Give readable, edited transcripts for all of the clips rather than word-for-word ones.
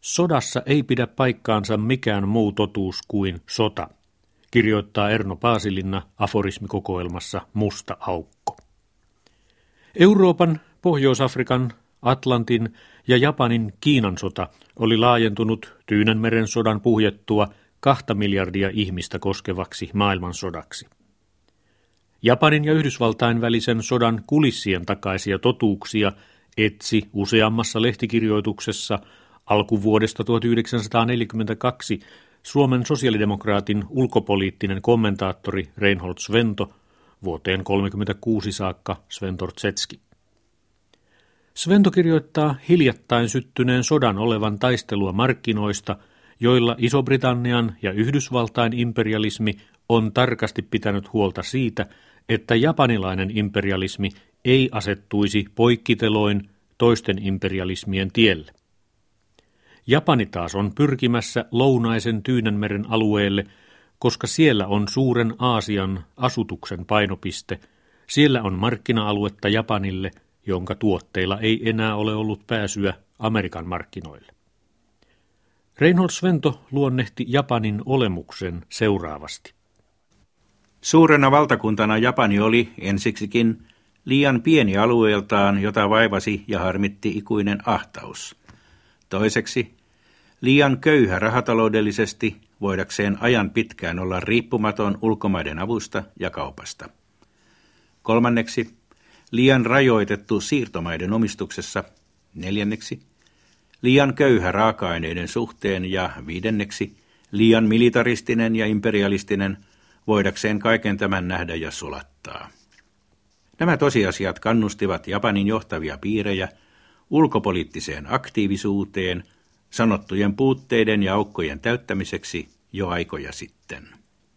Sodassa ei pidä paikkaansa mikään muu totuus kuin sota, kirjoittaa Erno Paasilinna aforismikokoelmassa Musta aukko. Euroopan, Pohjois-Afrikan, Atlantin ja Japanin Kiinan sota oli laajentunut Tyynenmeren sodan puhjettua 2 miljardia ihmistä koskevaksi maailmansodaksi. Japanin ja Yhdysvaltain välisen sodan kulissien takaisia totuuksia etsi useammassa lehtikirjoituksessa alkuvuodesta 1942 Suomen sosiaalidemokraatin ulkopoliittinen kommentaattori Reinhold Svento, vuoteen 1936 saakka Sven Tortsetski. Svento kirjoittaa hiljattain syttyneen sodan olevan taistelua markkinoista, joilla Iso-Britannian ja Yhdysvaltain imperialismi on tarkasti pitänyt huolta siitä, että japanilainen imperialismi ei asettuisi poikkiteloin toisten imperialismien tielle. Japani taas on pyrkimässä lounaisen Tyynenmeren alueelle, koska siellä on suuren Aasian asutuksen painopiste, siellä on markkina-aluetta Japanille, jonka tuotteilla ei enää ole ollut pääsyä Amerikan markkinoille. Reinhold Svento luonnehti Japanin olemuksen seuraavasti. Suurena valtakuntana Japani oli ensiksikin liian pieni alueeltaan, jota vaivasi ja harmitti ikuinen ahtaus. Toiseksi liian köyhä rahataloudellisesti, voidakseen ajan pitkään olla riippumaton ulkomaiden avusta ja kaupasta. Kolmanneksi liian rajoitettu siirtomaiden omistuksessa. Neljänneksi liian köyhä raaka-aineiden suhteen ja viidenneksi liian militaristinen ja imperialistinen, voidakseen kaiken tämän nähdä ja sulattaa. Nämä tosiasiat kannustivat Japanin johtavia piirejä ulkopoliittiseen aktiivisuuteen sanottujen puutteiden ja aukkojen täyttämiseksi jo aikoja sitten.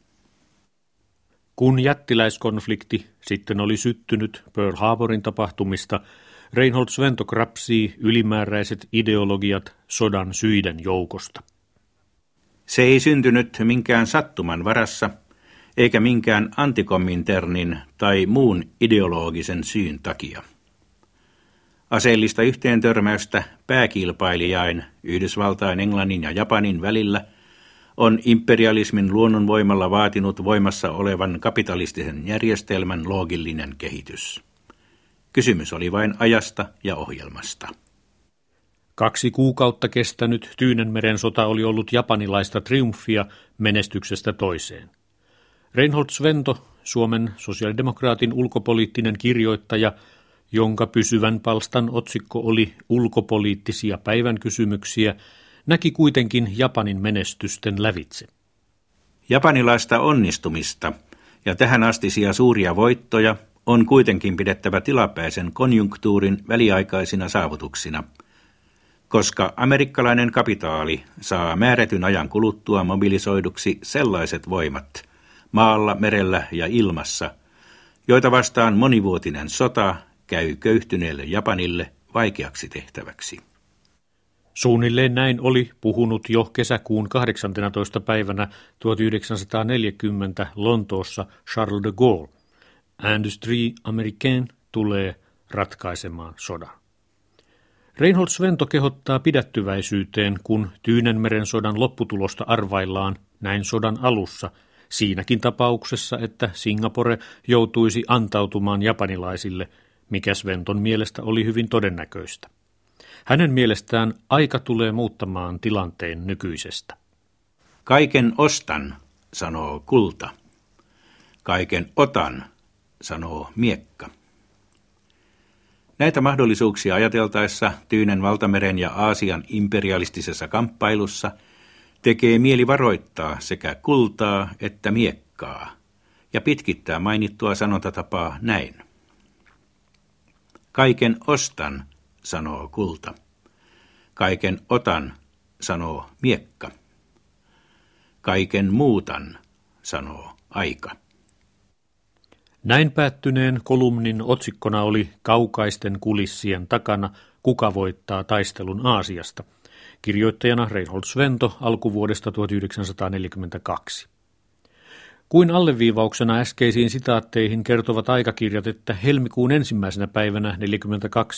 Kun jättiläiskonflikti sitten oli syttynyt Pearl Harborin tapahtumista, Reinhold Svento krapsii ylimääräiset ideologiat sodan syiden joukosta. Se ei syntynyt minkään sattuman varassa, eikä minkään antikomminternin tai muun ideologisen syyn takia. Aseellista yhteentörmäystä pääkilpailijain Yhdysvaltain, Englannin ja Japanin välillä on imperialismin luonnonvoimalla vaatinut voimassa olevan kapitalistisen järjestelmän loogillinen kehitys. Kysymys oli vain ajasta ja ohjelmasta. 2 kuukautta kestänyt Tyynenmeren sota oli ollut japanilaista triumfia menestyksestä toiseen. Reinhold Svento, Suomen sosiaalidemokraatin ulkopoliittinen kirjoittaja, jonka pysyvän palstan otsikko oli ulkopoliittisia päivän kysymyksiä, näki kuitenkin Japanin menestysten lävitse. Japanilaista onnistumista ja tähän astisia suuria voittoja on kuitenkin pidettävä tilapäisen konjunktuurin väliaikaisina saavutuksina, koska amerikkalainen kapitaali saa määrätyn ajan kuluttua mobilisoiduksi sellaiset voimat maalla, merellä ja ilmassa, joita vastaan monivuotinen sota käy köyhtyneelle Japanille vaikeaksi tehtäväksi. Suunnilleen näin oli puhunut jo kesäkuun 18. päivänä 1940 Lontoossa Charles de Gaulle. Industrie américaine tulee ratkaisemaan sodan. Reinhold Svento kehottaa pidättyväisyyteen, kun Tyynenmeren sodan lopputulosta arvaillaan näin sodan alussa, siinäkin tapauksessa, että Singapore joutuisi antautumaan japanilaisille, mikä Sventon mielestä oli hyvin todennäköistä. Hänen mielestään aika tulee muuttamaan tilanteen nykyisestä. Kaiken ostan, sanoo kulta. Kaiken otan, sanoo miekka. Näitä mahdollisuuksia ajateltaessa Tyynen valtameren ja Aasian imperialistisessa kamppailussa tekee mieli varoittaa sekä kultaa että miekkaa ja pitkittää mainittua sanontatapaa näin. Kaiken ostan, sanoo kulta. Kaiken otan, sanoo miekka. Kaiken muutan, sanoo aika. Näin päättyneen kolumnin otsikkona oli Kaukaisten kulissien takana, kuka voittaa taistelun Aasiasta. Kirjoittajana Reinhold Svento alkuvuodesta 1942. Kuin alleviivauksena äskeisiin sitaatteihin kertovat aikakirjat, että helmikuun 1. päivänä 1942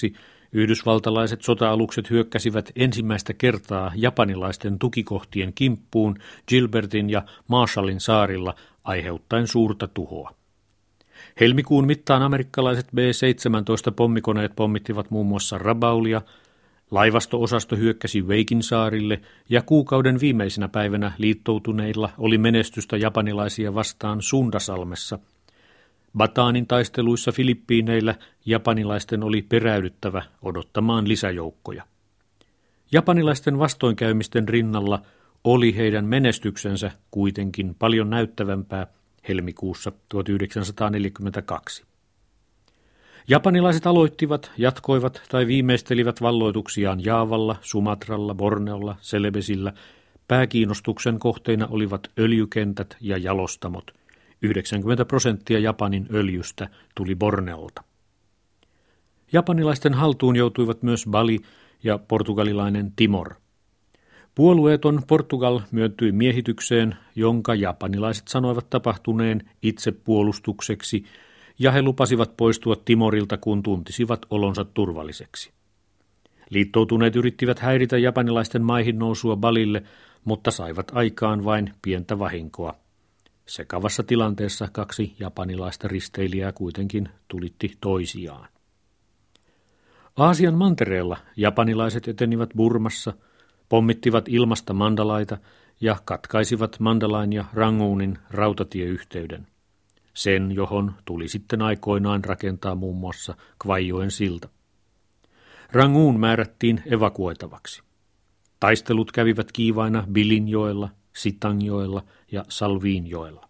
Yhdysvaltalaiset sota-alukset hyökkäsivät ensimmäistä kertaa japanilaisten tukikohtien kimppuun Gilbertin ja Marshallin saarilla aiheuttaen suurta tuhoa. Helmikuun mittaan amerikkalaiset B-17 pommikoneet pommittivat muun muassa Rabaulia, laivasto-osasto hyökkäsi Waken saarille ja kuukauden viimeisenä päivänä liittoutuneilla oli menestystä japanilaisia vastaan Sundasalmessa. Bataanin taisteluissa Filippiineillä japanilaisten oli peräydyttävä odottamaan lisäjoukkoja. Japanilaisten vastoinkäymisten rinnalla oli heidän menestyksensä kuitenkin paljon näyttävämpää helmikuussa 1942. Japanilaiset aloittivat, jatkoivat tai viimeistelivät valloituksiaan Jaavalla, Sumatralla, Borneolla, Celebesillä. Pääkiinnostuksen kohteina olivat öljykentät ja jalostamot. 90% Japanin öljystä tuli Borneolta. Japanilaisten haltuun joutuivat myös Bali ja portugalilainen Timor. Puolueeton Portugal myöntyi miehitykseen, jonka japanilaiset sanoivat tapahtuneen itsepuolustukseksi, ja he lupasivat poistua Timorilta, kun tuntisivat olonsa turvalliseksi. Liittoutuneet yrittivät häiritä japanilaisten maihin nousua Balille, mutta saivat aikaan vain pientä vahinkoa. Sekavassa tilanteessa 2 japanilaista risteilijää kuitenkin tulitti toisiaan. Aasian mantereella japanilaiset etenivät Burmassa, pommittivat ilmasta Mandalaita ja katkaisivat Mandalain ja Rangoonin rautatieyhteyden. Sen, johon tuli sitten aikoinaan rakentaa muun muassa Kwaijoen silta. Rangoon määrättiin evakuoitavaksi. Taistelut kävivät kiivaina Bilinjoella, Sitangjoella ja Salviinjoella.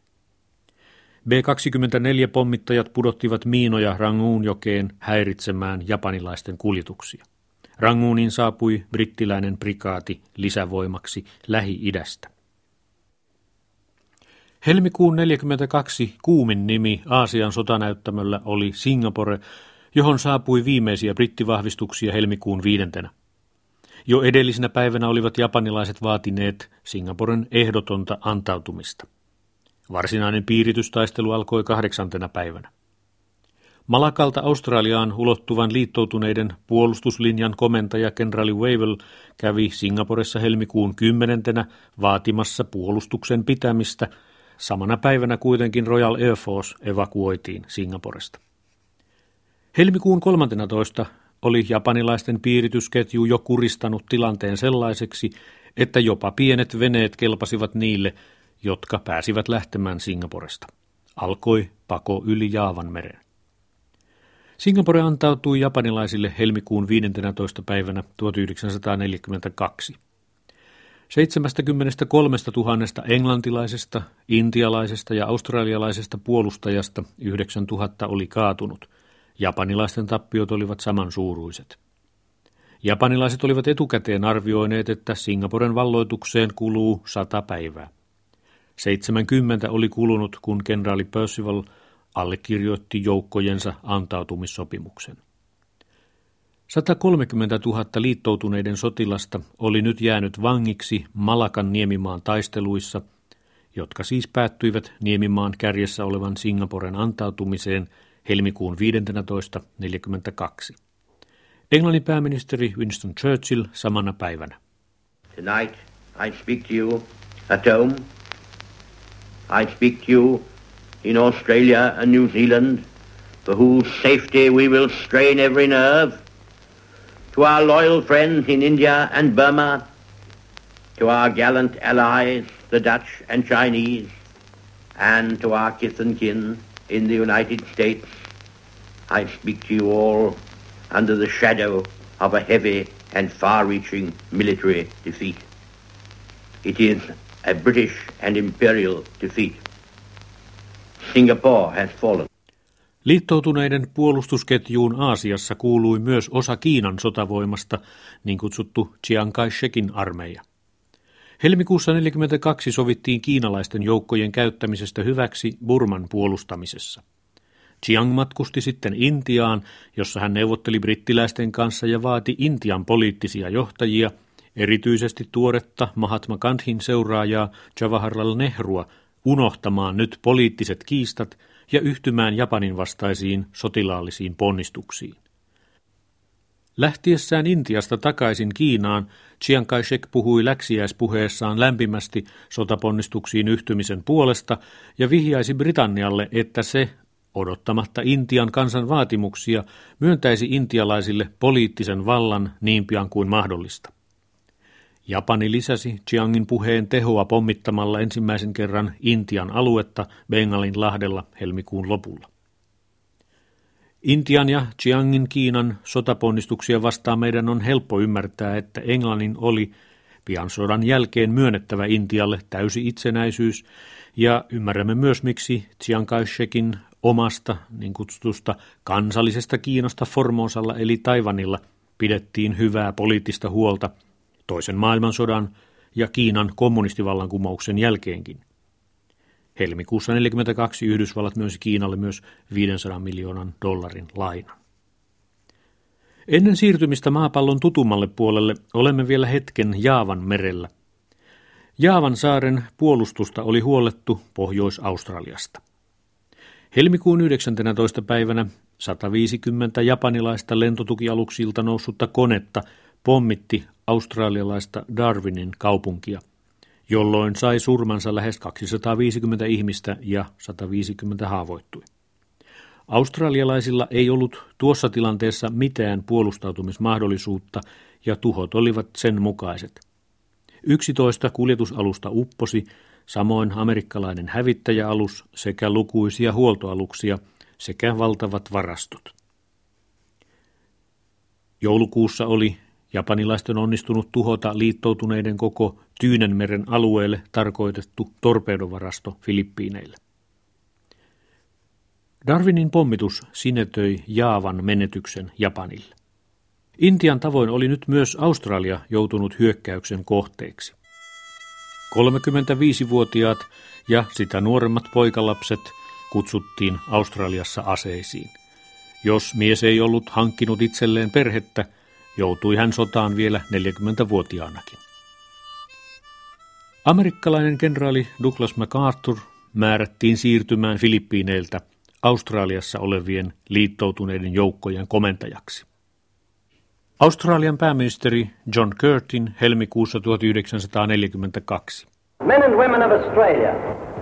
B-24-pommittajat pudottivat miinoja Rangoon-jokeen häiritsemään japanilaisten kuljetuksia. Rangooniin saapui brittiläinen prikaati lisävoimaksi Lähi-idästä. Helmikuun 1942 kuumin nimi Aasian sotanäyttämöllä oli Singapore, johon saapui viimeisiä brittivahvistuksia helmikuun 5. Jo edellisenä päivänä olivat japanilaiset vaatineet Singaporen ehdotonta antautumista. Varsinainen piiritystaistelu alkoi 8. päivänä. Malakalta Australiaan ulottuvan liittoutuneiden puolustuslinjan komentaja kenraali Wavell kävi Singaporessa helmikuun 10. vaatimassa puolustuksen pitämistä. Samana päivänä kuitenkin Royal Air Force evakuoitiin Singaporesta. Helmikuun 13. oli japanilaisten piiritysketju jo kuristanut tilanteen sellaiseksi, että jopa pienet veneet kelpasivat niille, jotka pääsivät lähtemään Singaporesta. Alkoi pako yli Jaavanmeren. Singapore antautui japanilaisille helmikuun 15. päivänä 1942. 73 000 englantilaisesta, intialaisesta ja australialaisesta puolustajasta 9 000 oli kaatunut. Japanilaisten tappiot olivat samansuuruiset. Japanilaiset olivat etukäteen arvioineet, että Singaporen valloitukseen kuluu 100 päivää. 70 oli kulunut, kun kenraali Percival allekirjoitti joukkojensa antautumissopimuksen. 130 000 liittoutuneiden sotilasta oli nyt jäänyt vangiksi Malakan niemimaan taisteluissa, jotka siis päättyivät niemimaan kärjessä olevan Singaporen antautumiseen helmikuun 15.42. Englannin pääministeri Winston Churchill samana päivänä. Tonight I speak to you at home. I speak to you in Australia and New Zealand, for whose safety we will strain every nerve. To our loyal friends in India and Burma, to our gallant allies, the Dutch and Chinese, and to our kith and kin in the United States, I speak to you all under the shadow of a heavy and far-reaching military defeat. It is a British and imperial defeat. Singapore has fallen. Liittoutuneiden puolustusketjuun Aasiassa kuului myös osa Kiinan sotavoimasta, niin kutsuttu Chiang Kai-shekin armeija. Helmikuussa 1942 sovittiin kiinalaisten joukkojen käyttämisestä hyväksi Burman puolustamisessa. Chiang matkusti sitten Intiaan, jossa hän neuvotteli brittiläisten kanssa ja vaati Intian poliittisia johtajia, erityisesti tuoretta Mahatma Gandhin seuraajaa Jawaharlal Nehrua, unohtamaan nyt poliittiset kiistat ja yhtymään Japanin vastaisiin sotilaallisiin ponnistuksiin. Lähtiessään Intiasta takaisin Kiinaan, Chiang Kai-shek puhui läksiäispuheessaan lämpimästi sotaponnistuksiin yhtymisen puolesta ja vihjaisi Britannialle, että se, odottamatta Intian kansan vaatimuksia, myöntäisi intialaisille poliittisen vallan niin pian kuin mahdollista. Japani lisäsi Chiangin puheen tehoa pommittamalla ensimmäisen kerran Intian aluetta Bengalinlahdella helmikuun lopulla. Intian ja Chiangin Kiinan sotaponnistuksia vastaan meidän on helppo ymmärtää, että Englannin oli pian sodan jälkeen myönnettävä Intialle täysi itsenäisyys, ja ymmärrämme myös, miksi Chiang Kai-shekin omasta niin kutsutusta kansallisesta Kiinasta Formosalla eli Taiwanilla pidettiin hyvää poliittista huolta toisen maailmansodan ja Kiinan kommunistivallankumouksen jälkeenkin. Helmikuussa 1942 Yhdysvallat myönsi Kiinalle myös $500 miljoonan lainan. Ennen siirtymistä maapallon tutummalle puolelle olemme vielä hetken Jaavan merellä. Jaavan saaren puolustusta oli huollettu Pohjois-Australiasta. Helmikuun 19. päivänä 150 japanilaista lentotukialuksilta noussutta konetta pommitti australialaista Darwinin kaupunkia, jolloin sai surmansa lähes 250 ihmistä ja 150 haavoittui. Australialaisilla ei ollut tuossa tilanteessa mitään puolustautumismahdollisuutta ja tuhot olivat sen mukaiset. 11 kuljetusalusta upposi, samoin amerikkalainen hävittäjäalus sekä lukuisia huoltoaluksia sekä valtavat varastot. Joulukuussa oli japanilaisten onnistunut tuhota liittoutuneiden koko Tyynenmeren alueelle tarkoitettu torpedovarasto Filippiineille. Darwinin pommitus sinetöi Jaavan menetyksen Japanille. Intian tavoin oli nyt myös Australia joutunut hyökkäyksen kohteeksi. 35-vuotiaat ja sitä nuoremmat poikalapset kutsuttiin Australiassa aseisiin. Jos mies ei ollut hankkinut itselleen perhettä, joutui hän sotaan vielä 40-vuotiaanakin. Amerikkalainen kenraali Douglas MacArthur määrättiin siirtymään Filippiineiltä Australiassa olevien liittoutuneiden joukkojen komentajaksi. Australian pääministeri John Curtin helmikuussa 1942. Men and women of Australia.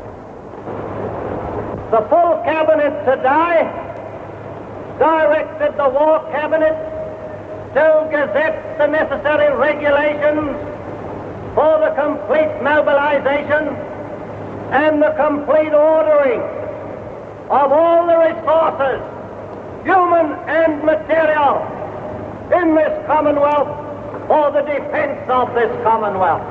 The full cabinet today directed the war cabinet to gazette the necessary regulations for the complete mobilization and the complete ordering of all the resources, human and material, in this Commonwealth for the defense of this Commonwealth.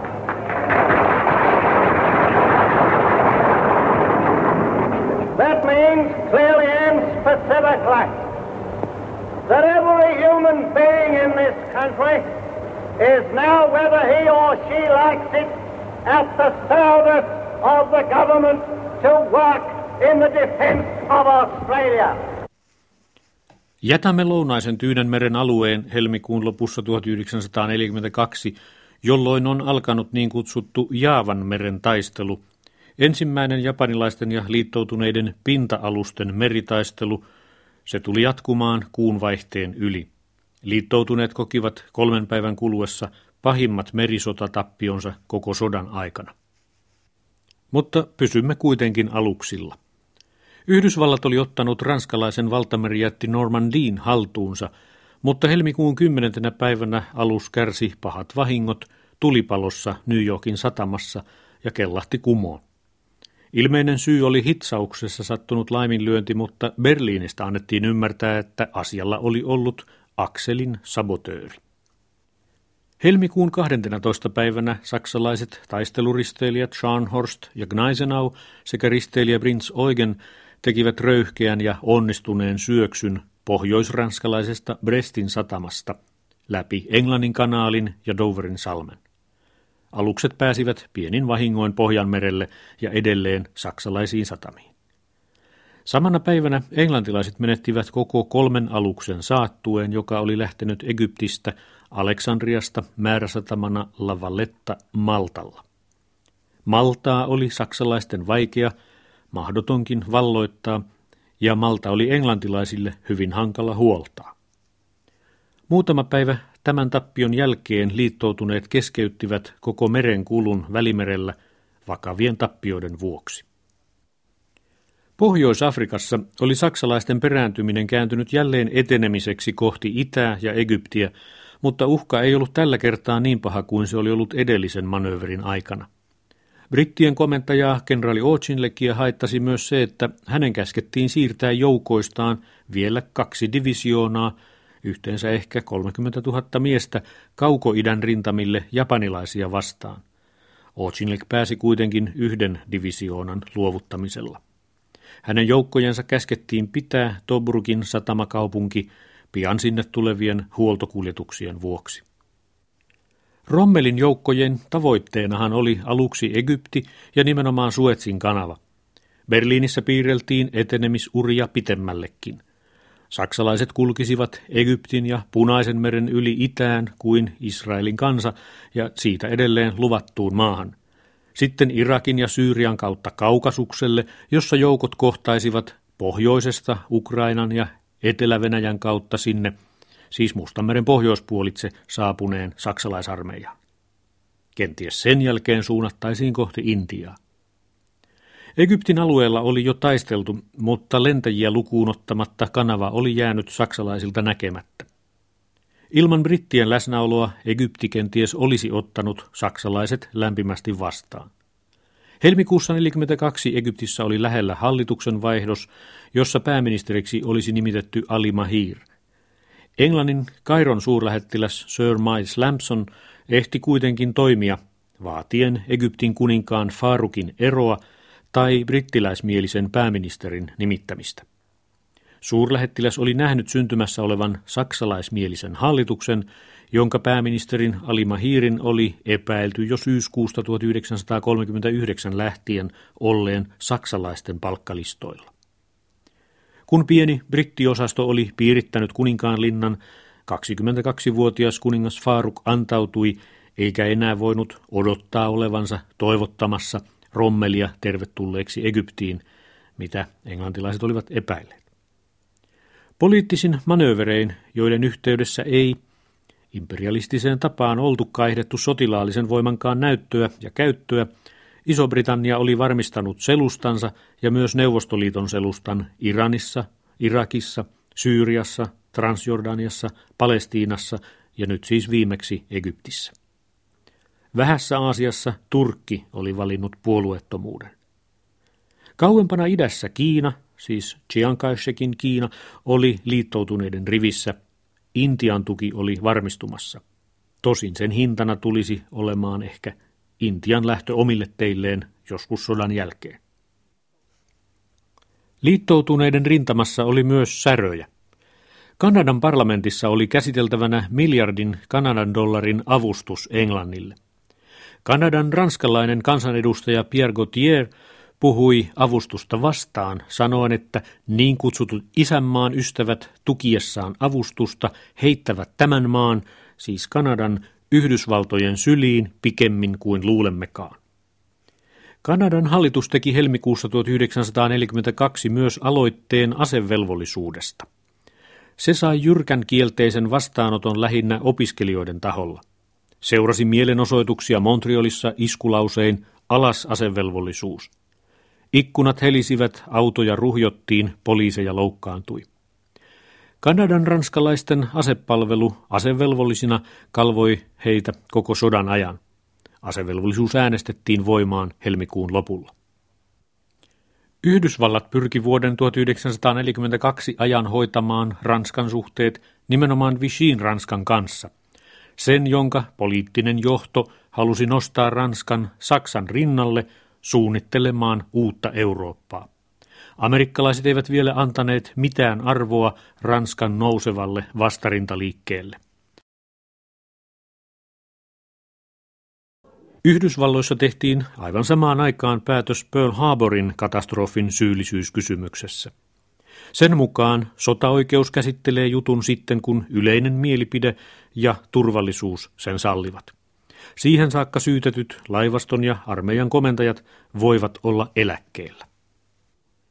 That means clearly and specifically that every human being in this country is now, whether he or she likes it, at the service of the government to work in the defense of Australia. Jätämme lounaisen Tyynenmeren alueen helmikuun lopussa 1942, jolloin on alkanut niin kutsuttu Jaavanmeren taistelu, ensimmäinen japanilaisten ja liittoutuneiden pinta-alusten meritaistelu. Se tuli jatkumaan kuun vaihteen yli. Liittoutuneet kokivat 3 päivän kuluessa pahimmat merisotatappionsa koko sodan aikana. Mutta pysymme kuitenkin aluksilla. Yhdysvallat oli ottanut ranskalaisen valtamerijätti Normandin haltuunsa, mutta helmikuun 10. päivänä alus kärsi pahat vahingot tulipalossa New Yorkin satamassa ja kellahti kumoon. Ilmeinen syy oli hitsauksessa sattunut laiminlyönti, mutta Berliinistä annettiin ymmärtää, että asialla oli ollut akselin sabotööri. Helmikuun 12. päivänä saksalaiset taisteluristeilijät Scharnhorst ja Gneisenau sekä risteilijä Prinz Eugen tekivät röyhkeän ja onnistuneen syöksyn pohjoisranskalaisesta Brestin satamasta läpi Englannin kanaalin ja Doverin salmen. Alukset pääsivät pienin vahingoin Pohjanmerelle ja edelleen saksalaisiin satamiin. Samana päivänä englantilaiset menettivät koko 3 aluksen saattueen, joka oli lähtenyt Egyptistä Aleksandriasta määräsatamana La Valletta Maltalla. Maltaa oli saksalaisten vaikea, mahdotonkin valloittaa, ja Malta oli englantilaisille hyvin hankala huoltaa. Muutama päivä tämän tappion jälkeen liittoutuneet keskeyttivät koko merenkulun Välimerellä vakavien tappioiden vuoksi. Pohjois-Afrikassa oli saksalaisten perääntyminen kääntynyt jälleen etenemiseksi kohti Itää ja Egyptiä, mutta uhka ei ollut tällä kertaa niin paha kuin se oli ollut edellisen manööverin aikana. Brittien komentajaa kenraali Auchinleckia haittasi myös se, että hänen käskettiin siirtää joukoistaan vielä 2 divisioonaa, yhteensä ehkä 30 000 miestä, kaukoidän rintamille japanilaisia vastaan. Auchinleck pääsi kuitenkin 1 divisioonan luovuttamisella. Hänen joukkojensa käskettiin pitää Tobrukin satamakaupunki pian sinne tulevien huoltokuljetuksien vuoksi. Rommelin joukkojen tavoitteenahan oli aluksi Egypti ja nimenomaan Suezin kanava. Berliinissä piirreltiin etenemisuria pitemmällekin. Saksalaiset kulkisivat Egyptin ja Punaisen meren yli itään kuin Israelin kansa ja siitä edelleen luvattuun maahan. Sitten Irakin ja Syyrian kautta Kaukasukselle, jossa joukot kohtaisivat pohjoisesta Ukrainan ja Etelä-Venäjän kautta sinne, siis Mustanmeren pohjoispuolitse saapuneen saksalaisarmeijaan. Kenties sen jälkeen suunnattaisiin kohti Intiaa. Egyptin alueella oli jo taisteltu, mutta lentäjiä lukuun ottamatta kanava oli jäänyt saksalaisilta näkemättä. Ilman brittien läsnäoloa Egypti kenties olisi ottanut saksalaiset lämpimästi vastaan. Helmikuussa 1942 Egyptissä oli lähellä hallituksen vaihdos, jossa pääministeriksi olisi nimitetty Ali Mahir. Englannin Kairon suurlähettiläs Sir Miles Lampson ehti kuitenkin toimia, vaatien Egyptin kuninkaan Farukin eroa tai brittiläismielisen pääministerin nimittämistä. Suurlähettiläs oli nähnyt syntymässä olevan saksalaismielisen hallituksen, jonka pääministerin Ali Mahirin oli epäilty jo syyskuusta 1939 lähtien olleen saksalaisten palkkalistoilla. Kun pieni brittiosasto oli piirittänyt Kuninkaanlinnan, 22-vuotias kuningas Faruk antautui, eikä enää voinut odottaa olevansa toivottamassa Rommelia tervetulleeksi Egyptiin, mitä englantilaiset olivat epäilleet. Poliittisin manööverein, joiden yhteydessä ei imperialistiseen tapaan oltu kaihdettu sotilaallisen voimankaan näyttöä ja käyttöä, Iso-Britannia oli varmistanut selustansa ja myös Neuvostoliiton selustan Iranissa, Irakissa, Syyriassa, Transjordaniassa, Palestiinassa ja nyt siis viimeksi Egyptissä. Vähässä Aasiassa Turkki oli valinnut puolueettomuuden. Kauempana idässä Kiina, siis Chiang Kai-shekin Kiina, oli liittoutuneiden rivissä. Intian tuki oli varmistumassa. Tosin sen hintana tulisi olemaan ehkä Intian lähtö omille teilleen joskus sodan jälkeen. Liittoutuneiden rintamassa oli myös säröjä. Kanadan parlamentissa oli käsiteltävänä miljardin Kanadan dollarin avustus Englannille. Kanadan ranskalainen kansanedustaja Pierre Gauthier puhui avustusta vastaan, sanoen, että niin kutsutut isänmaan ystävät tukiessaan avustusta heittävät tämän maan, siis Kanadan, Yhdysvaltojen syliin pikemmin kuin luulemmekaan. Kanadan hallitus teki helmikuussa 1942 myös aloitteen asevelvollisuudesta. Se sai jyrkän kielteisen vastaanoton lähinnä opiskelijoiden taholla. Seurasi mielenosoituksia Montrealissa iskulausein alas asevelvollisuus. Ikkunat helisivät, autoja ruhjottiin, poliiseja loukkaantui. Kanadan ranskalaisten asepalvelu asevelvollisina kalvoi heitä koko sodan ajan. Asevelvollisuus äänestettiin voimaan helmikuun lopulla. Yhdysvallat pyrki vuoden 1942 ajan hoitamaan Ranskan suhteet nimenomaan Vichyn Ranskan kanssa. Sen, jonka poliittinen johto halusi nostaa Ranskan Saksan rinnalle suunnittelemaan uutta Eurooppaa. Amerikkalaiset eivät vielä antaneet mitään arvoa Ranskan nousevalle vastarintaliikkeelle. Yhdysvalloissa tehtiin aivan samaan aikaan päätös Pearl Harborin katastrofin syyllisyyskysymyksessä. Sen mukaan sotaoikeus käsittelee jutun sitten, kun yleinen mielipide ja turvallisuus sen sallivat. Siihen saakka syytetyt laivaston ja armeijan komentajat voivat olla eläkkeellä.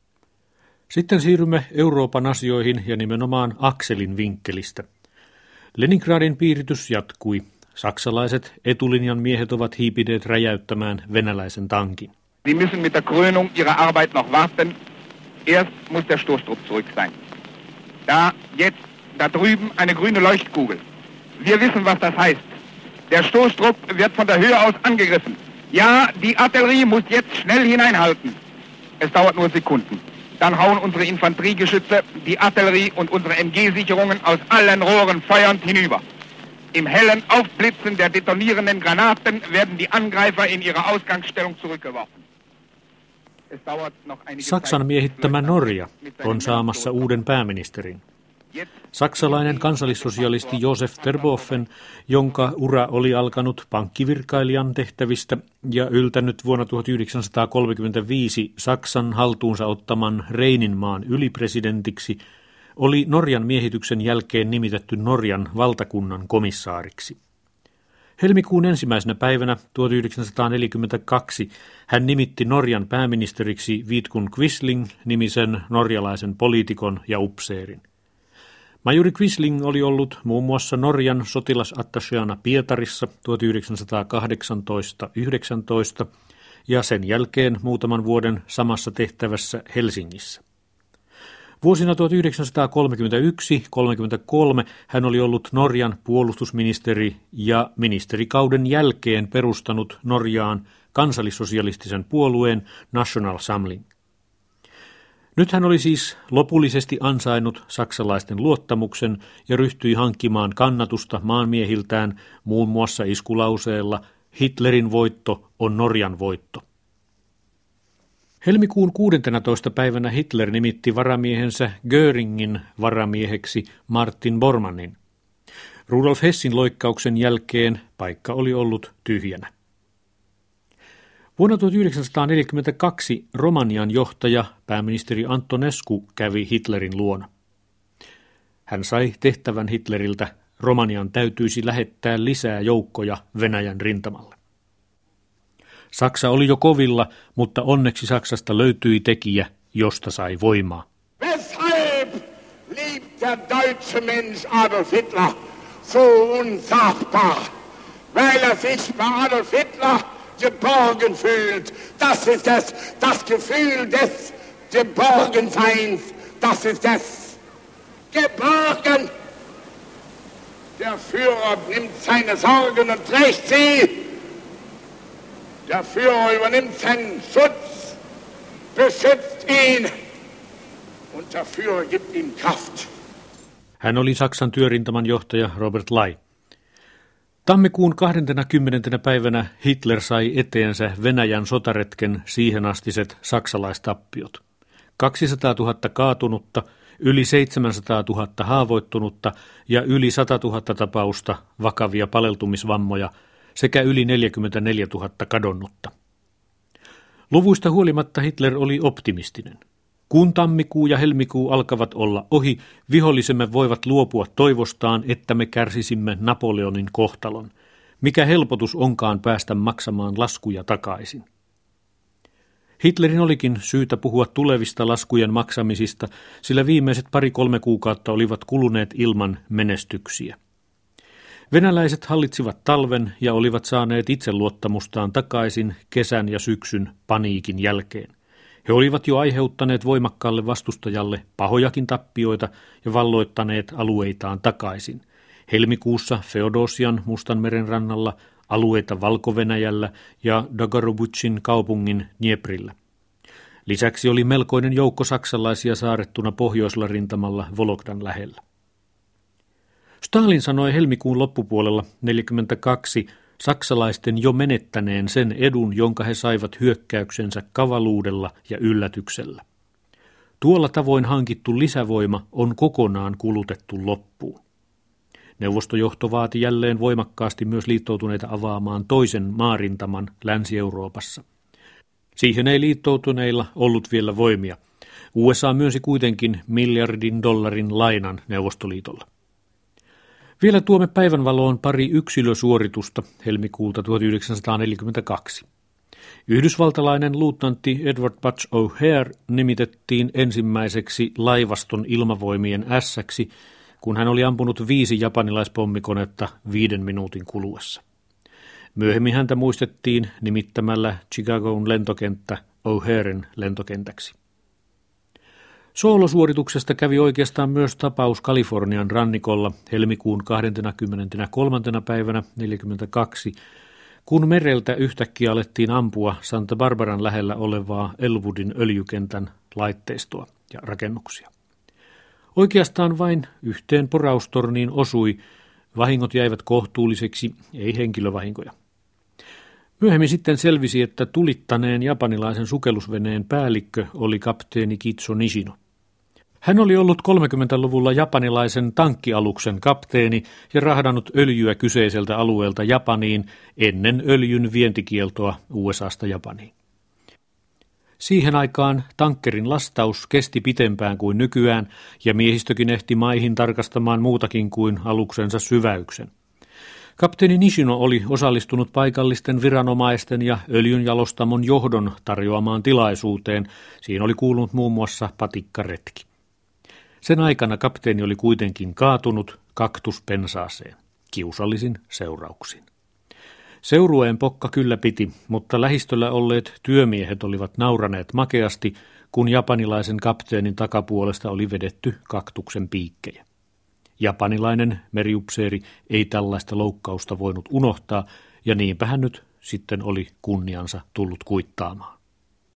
Sitten siirrymme Euroopan asioihin ja nimenomaan akselin vinkkelistä. Leningradin piiritys jatkui. Saksalaiset etulinjan miehet ovat hiipineet räjäyttämään venäläisen tankin. Sie müssen mit der Krönung ihrer Arbeit noch warten. Erst muss der Stoßtrupp zurück sein. Da drüben eine grüne Leuchtkugel. Wir wissen, was das heißt. Der Stoßtrupp wird von der Höhe aus angegriffen. Ja, die Artillerie muss jetzt schnell hineinhalten. Es dauert nur Sekunden. Dann hauen unsere Infanteriegeschütze, die Artillerie und unsere MG-Sicherungen aus allen Rohren feuernd hinüber. Im hellen Aufblitzen der detonierenden Granaten werden die Angreifer in ihre Ausgangsstellung zurückgeworfen. Saksan miehittämä Norja on saamassa uuden pääministerin. Saksalainen kansallissosialisti Josef Terboven, jonka ura oli alkanut pankkivirkailijan tehtävistä ja yltänyt vuonna 1935 Saksan haltuunsa ottaman Reininmaan ylipresidentiksi, oli Norjan miehityksen jälkeen nimitetty Norjan valtakunnan komissaariksi. Helmikuun 1. päivänä 1942 hän nimitti Norjan pääministeriksi Vidkun Quisling-nimisen norjalaisen poliitikon ja upseerin. Majuri Quisling oli ollut muun muassa Norjan sotilasattacheana Pietarissa 1918-19 ja sen jälkeen muutaman vuoden samassa tehtävässä Helsingissä. Vuosina 1931-1933 hän oli ollut Norjan puolustusministeri ja ministerikauden jälkeen perustanut Norjaan kansallissosialistisen puolueen National Samling. Nyt hän oli siis lopullisesti ansainnut saksalaisten luottamuksen ja ryhtyi hankkimaan kannatusta maanmiehiltään muun muassa iskulauseella Hitlerin voitto on Norjan voitto. Helmikuun 16. päivänä Hitler nimitti varamiehensä Göringin varamieheksi Martin Bormannin. Rudolf Hessin loikkauksen jälkeen paikka oli ollut tyhjänä. Vuonna 1942 Romanian johtaja pääministeri Antonescu kävi Hitlerin luona. Hän sai tehtävän Hitleriltä: Romanian täytyisi lähettää lisää joukkoja Venäjän rintamalle. Saksa oli jo kovilla, mutta onneksi Saksasta löytyi tekijä, josta sai voimaa. Weshalb liebt der deutsche Mensch Adolf Hitler so unsagbar? Weil sich bei Adolf Hitler geborgen fühlt. Das ist das Gefühl des Geborgenseins. Das ist es. Geborgen. Der Führer nimmt seine Sorgen und trägt sie. Der Führer übernimmt seinen Schutz, beschützt ihn und der Führer gibt ihm Kraft. Hän oli Saksan työrintaman johtaja Robert Ley. Tammikuun 20. päivänä Hitler sai eteensä Venäjän sotaretken siihenastiset saksalaistappiot. 200 000 kaatunutta, yli 700 000 haavoittunutta ja yli 100 000 tapausta vakavia paleltumisvammoja sekä yli 44 000 kadonnutta. Luvuista huolimatta Hitler oli optimistinen. Kun tammikuu ja helmikuu alkavat olla ohi, vihollisemme voivat luopua toivostaan, että me kärsisimme Napoleonin kohtalon. Mikä helpotus onkaan päästä maksamaan laskuja takaisin. Hitlerin olikin syytä puhua tulevista laskujen maksamisista, sillä viimeiset 2-3 kuukautta olivat kuluneet ilman menestyksiä. Venäläiset hallitsivat talven ja olivat saaneet itseluottamustaan takaisin kesän ja syksyn paniikin jälkeen. He olivat jo aiheuttaneet voimakkaalle vastustajalle pahojakin tappioita ja valloittaneet alueitaan takaisin. Helmikuussa Feodosian Mustanmeren rannalla, alueita Valko-Venäjällä ja Dagorobutsin kaupungin Dnieprillä. Lisäksi oli melkoinen joukko saksalaisia saarettuna pohjoisella rintamalla Vologdan lähellä. Stalin sanoi helmikuun loppupuolella 1942 saksalaisten jo menettäneen sen edun, jonka he saivat hyökkäyksensä kavaluudella ja yllätyksellä. Tuolla tavoin hankittu lisävoima on kokonaan kulutettu loppuun. Neuvostojohto vaati jälleen voimakkaasti myös liittoutuneita avaamaan toisen maarintaman Länsi-Euroopassa. Siihen ei liittoutuneilla ollut vielä voimia. USA myönsi kuitenkin $1 miljardin lainan Neuvostoliitolla. Vielä tuomme päivänvaloon pari yksilösuoritusta helmikuulta 1942. Yhdysvaltalainen luutnantti Edward Butch O'Hare nimitettiin ensimmäiseksi laivaston ilmavoimien ässäksi kun hän oli ampunut 5 japanilaispommikonetta 5 minuutin kuluessa. Myöhemmin häntä muistettiin nimittämällä Chicagon lentokenttä O'Haren lentokentäksi. Soolosuorituksesta kävi oikeastaan myös tapaus Kalifornian rannikolla helmikuun 23. päivänä 1942, kun mereltä yhtäkkiä alettiin ampua Santa Barbaran lähellä olevaa Elwoodin öljykentän laitteistoa ja rakennuksia. Oikeastaan vain yhteen poraustorniin osui, vahingot jäivät kohtuulliseksi, ei henkilövahinkoja. Myöhemmin sitten selvisi, että tulittaneen japanilaisen sukellusveneen päällikkö oli kapteeni Kitso Nishino. Hän oli ollut 30-luvulla japanilaisen tankkialuksen kapteeni ja rahdannut öljyä kyseiseltä alueelta Japaniin ennen öljyn vientikieltoa USAsta Japaniin. Siihen aikaan tankkerin lastaus kesti pitempään kuin nykyään ja miehistökin ehti maihin tarkastamaan muutakin kuin aluksensa syväyksen. Kapteeni Nishino oli osallistunut paikallisten viranomaisten ja öljynjalostamon johdon tarjoamaan tilaisuuteen. Siinä oli kuulunut muun muassa patikkaretki. Sen aikana kapteeni oli kuitenkin kaatunut kaktuspensaaseen, kiusallisin seurauksin. Seurueen pokka kyllä piti, mutta lähistöllä olleet työmiehet olivat nauraneet makeasti, kun japanilaisen kapteenin takapuolesta oli vedetty kaktuksen piikkejä. Japanilainen meriupseeri ei tällaista loukkausta voinut unohtaa, ja niinpä hän nyt sitten oli kunniansa tullut kuittaamaan.